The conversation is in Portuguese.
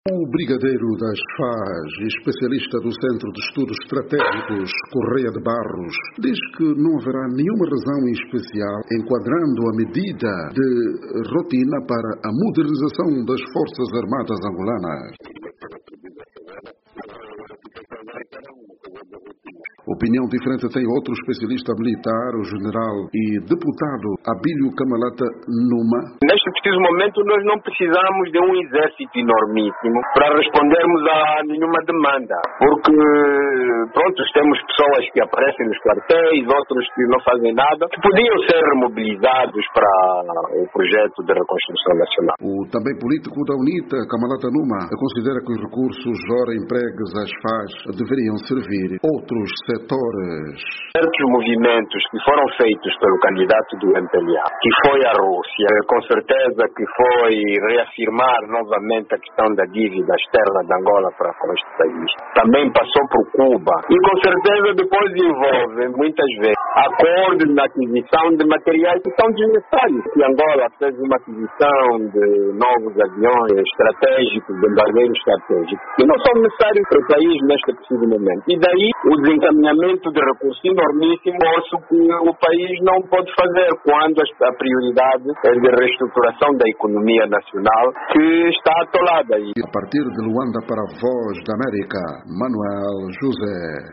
O brigadeiro das FAS e especialista do Centro de Estudos Estratégicos, Correia de Barros, diz que não haverá nenhuma razão em especial enquadrando a medida de rotina para a modernização das Forças Armadas angolanas. Opinião diferente tem outro especialista militar, o general e deputado Abílio Camalata Numa. Neste preciso momento nós não precisamos de um exército enormíssimo para respondermos a nenhuma demanda, porque temos pessoas que aparecem nos quartéis, outros que não fazem nada, que podiam ser mobilizados para o projeto de reconstrução nacional. O também político da UNITA, Camalata Numa, considera que os recursos ora empregues às FAS deveriam servir outros setores. Certos movimentos que foram feitos pelo candidato do MPLA, que foi a Rússia, com certeza que foi reafirmar novamente a questão da dívida externa de Angola para com este país. Também passou por Cuba e com certeza depois envolve muitas vezes acordos na aquisição de materiais que são desnecessários. E Angola fez uma aquisição de novos aviões estratégicos, bombardeiros estratégicos, que não são necessários para o país neste preciso momento. E daí o desencaminhamento de recursos enormíssimos que o país não pode fazer quando a prioridade é de reestruturação da economia nacional que está atolada. A partir de Luanda para a Voz da América, Manuel José.